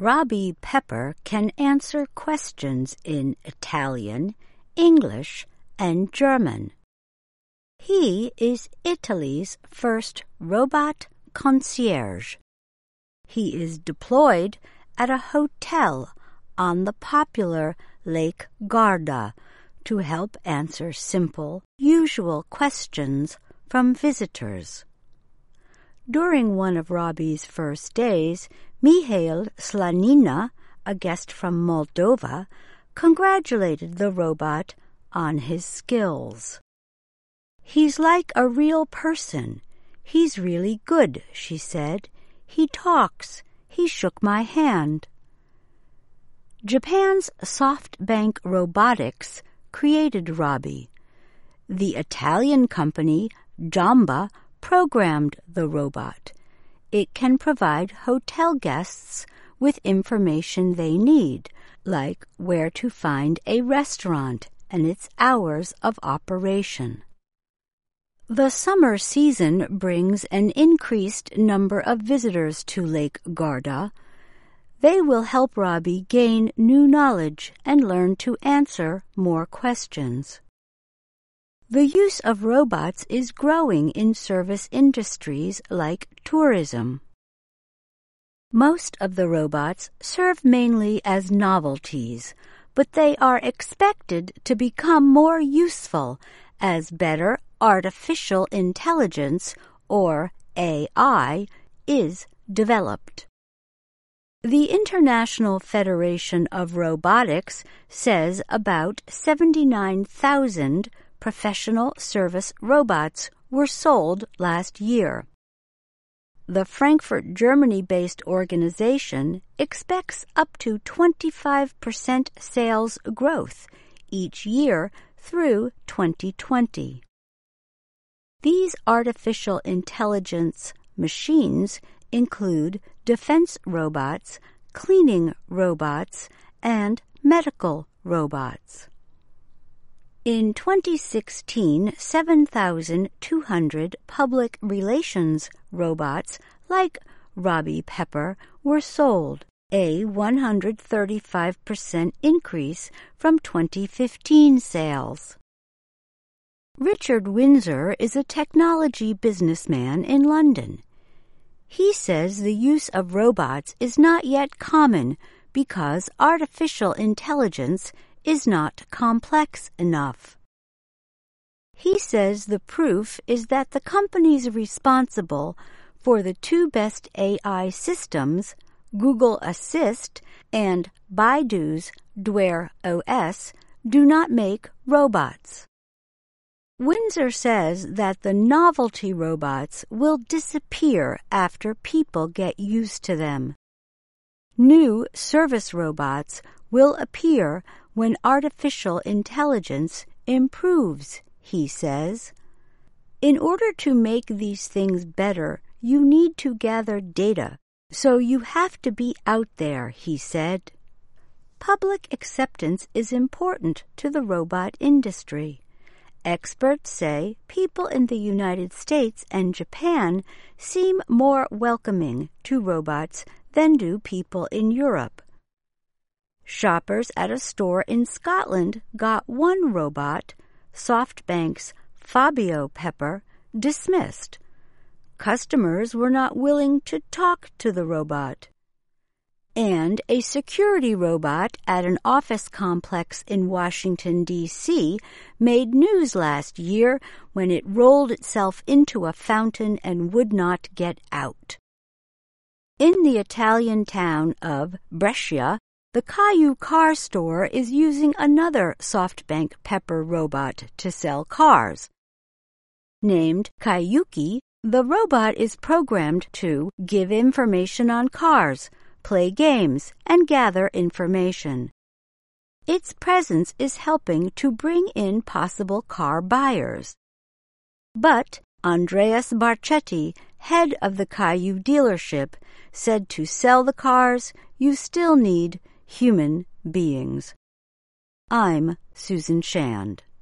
Robbie Pepper can answer questions in Italian, English, and German. He is Italy's first robot concierge. He is deployed at a hotel on the popular Lake Garda to help answer simple, usual questions from visitors. During one of Robbie's first days, Mihail Slanina, a guest from Moldova, congratulated the robot on his skills. "He's like a real person. He's really good," she said. "He talks. He shook my hand." Japan's SoftBank Robotics created Robbie. The Italian company Jamba programmed the robot. It can provide hotel guests with information they need, like where to find a restaurant and its hours of operation. The summer season brings an increased number of visitors to Lake Garda. They will help Robbie gain new knowledge and learn to answer more questions. The use of robots is growing in service industries like tourism. Most of the robots serve mainly as novelties, but they are expected to become more useful as better artificial intelligence, or AI, is developed. The International Federation of Robotics says about 79,000 professional service robots were sold last year. The Frankfurt, Germany-based organization expects up to 25% sales growth each year through 2020. These artificial intelligence machines include defense robots, cleaning robots, and medical robots. In 2016, 7,200 public relations robots like Robbie Pepper were sold, a 135% increase from 2015 sales. Richard Windsor is a technology businessman in London. He says the use of robots is not yet common because artificial intelligence is not complex enough. He says the proof is that the companies responsible for the two best AI systems, Google Assist and Baidu's Dware OS, do not make robots. Windsor says that the novelty robots will disappear after people get used to them. New service robots will appear when artificial intelligence improves, he says. In order to make these things better, you need to gather data, so you have to be out there, he said. Public acceptance is important to the robot industry. Experts say people in the United States and Japan seem more welcoming to robots than do people in Europe. Shoppers at a store in Scotland got one robot, SoftBank's Fabio Pepper, dismissed. Customers were not willing to talk to the robot. And a security robot at an office complex in Washington, D.C. made news last year when it rolled itself into a fountain and would not get out. In the Italian town of Brescia, the Caillou car store is using another SoftBank Pepper robot to sell cars. Named Kaiyuki, the robot is programmed to give information on cars, play games, and gather information. Its presence is helping to bring in possible car buyers. But Andreas Barchetti, head of the Caillou dealership, said to sell the cars, you still need human beings. I'm Susan Shand.